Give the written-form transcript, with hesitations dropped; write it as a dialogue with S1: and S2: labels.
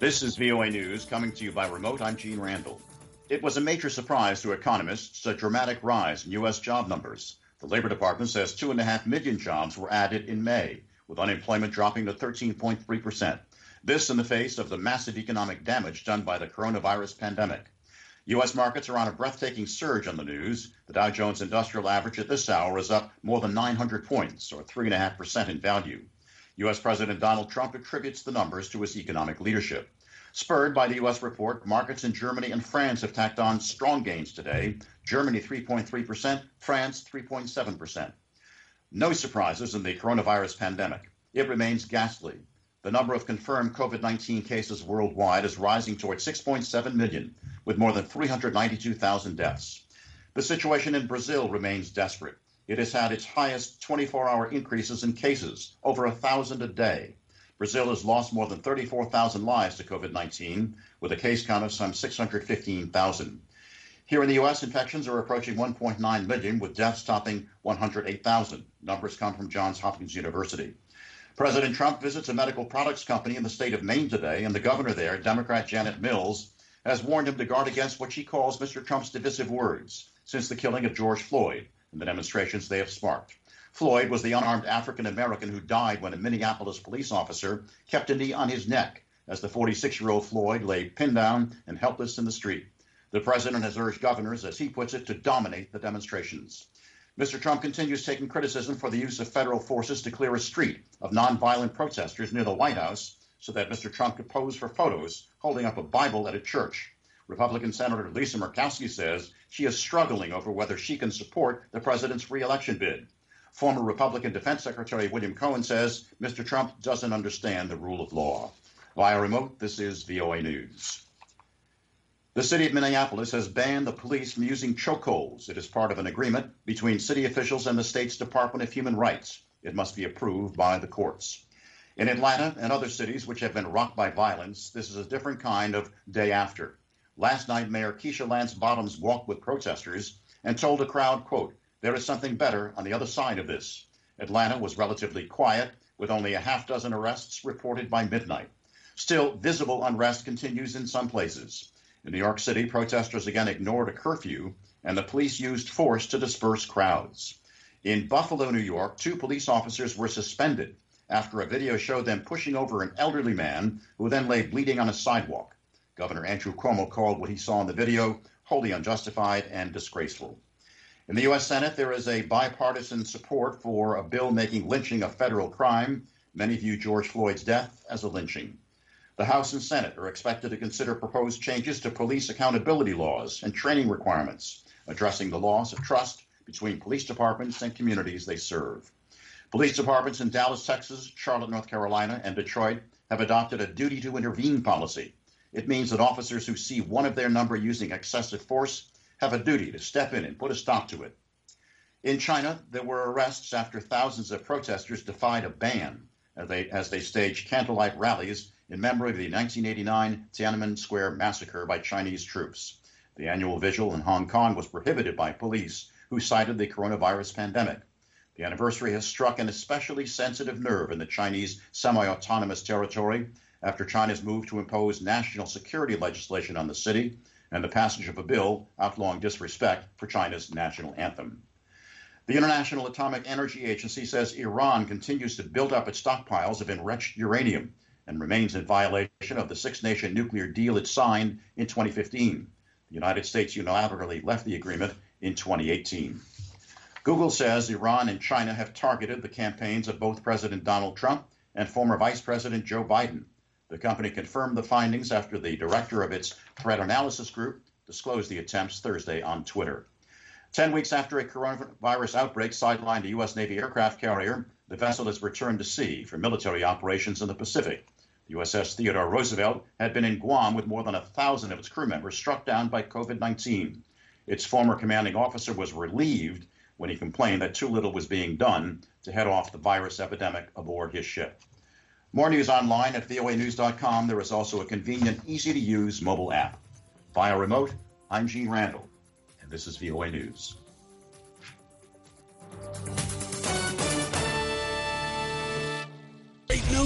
S1: This is VOA News coming to you by remote. I'm Gene Randall. It was a major surprise to economists, a dramatic rise in U.S. job numbers. The Labor Department says 2.5 million jobs were added in May, with unemployment dropping to 13.3%. This in the face of the massive economic damage done by the coronavirus pandemic. U.S. markets are on a breathtaking surge on the news. The Dow Jones Industrial Average at this hour is up more than 900 points, or 3.5% in value. U.S. President Donald Trump attributes the numbers to his economic leadership. Spurred by the U.S. report, markets in Germany and France have tacked on strong gains today. Germany 3.3%, France 3.7%. No surprises in the coronavirus pandemic. It remains ghastly. The number of confirmed COVID-19 cases worldwide is rising towards 6.7 million, with more than 392,000 deaths. The situation in Brazil remains desperate. It has had its highest 24-hour increases in cases, over 1,000 a day. Brazil has lost more than 34,000 lives to COVID-19, with a case count of some 615,000. Here in the U.S., infections are approaching 1.9 million, with deaths topping 108,000. Numbers come from Johns Hopkins University. President Trump visits a medical products company in the state of Maine today, and the governor there, Democrat Janet Mills, has warned him to guard against what she calls Mr. Trump's divisive words since the killing of George Floyd and the demonstrations they have sparked. Floyd was the unarmed African-American who died when a Minneapolis police officer kept a knee on his neck as the 46-year-old Floyd lay pinned down and helpless in the street. The president has urged governors, as he puts it, to dominate the demonstrations. Mr. Trump continues taking criticism for the use of federal forces to clear a street of nonviolent protesters near the White House so that Mr. Trump could pose for photos holding up a Bible at a church. Republican Senator Lisa Murkowski says she is struggling over whether she can support the president's re-election bid. Former Republican Defense Secretary William Cohen says Mr. Trump doesn't understand the rule of law. Via remote, this is VOA News. The city of Minneapolis has banned the police from using chokeholds. It is part of an agreement between city officials and the state's Department of Human Rights. It must be approved by the courts. In Atlanta and other cities which have been rocked by violence, this is a different kind of day after. Last night, Mayor Keisha Lance Bottoms walked with protesters and told a crowd, quote, "There is something better on the other side of this." Atlanta was relatively quiet, with only a half dozen arrests reported by midnight. Still, visible unrest continues in some places. In New York City, protesters again ignored a curfew, and the police used force to disperse crowds. In Buffalo, New York, 2 police officers were suspended after a video showed them pushing over an elderly man who then lay bleeding on a sidewalk. Governor Andrew Cuomo called what he saw in the video wholly unjustified and disgraceful. In the U.S. Senate, there is a bipartisan support for a bill making lynching a federal crime. Many view George Floyd's death as a lynching. The House and Senate are expected to consider proposed changes to police accountability laws and training requirements, addressing the loss of trust between police departments and communities they serve. Police departments in Dallas, Texas, Charlotte, North Carolina, and Detroit have adopted a duty to intervene policy. It means that officers who see one of their number using excessive force have a duty to step in and put a stop to it. In China, there were arrests after thousands of protesters defied a ban as they staged candlelight rallies in memory of the 1989 Tiananmen Square massacre by Chinese troops. The annual vigil in Hong Kong was prohibited by police who cited the coronavirus pandemic. The anniversary has struck an especially sensitive nerve in the Chinese semi-autonomous territory after China's move to impose national security legislation on the city and the passage of a bill outlawing disrespect for China's national anthem. The International Atomic Energy Agency says Iran continues to build up its stockpiles of enriched uranium and remains in violation of the six-nation nuclear deal it signed in 2015. The United States unilaterally left the agreement in 2018. Google says Iran and China have targeted the campaigns of both President Donald Trump and former Vice President Joe Biden. The company confirmed the findings after the director of its threat analysis group disclosed the attempts Thursday on Twitter. 10 weeks after a coronavirus outbreak sidelined a U.S. Navy aircraft carrier, the vessel has returned to sea for military operations in the Pacific. The USS Theodore Roosevelt had been in Guam with more than 1,000 of its crew members struck down by COVID-19. Its former commanding officer was relieved when he complained that too little was being done to head off the virus epidemic aboard his ship. More news online at voanews.com. There is also a convenient, easy-to-use mobile app. Via remote, I'm Gene Randall, and this is VOA News.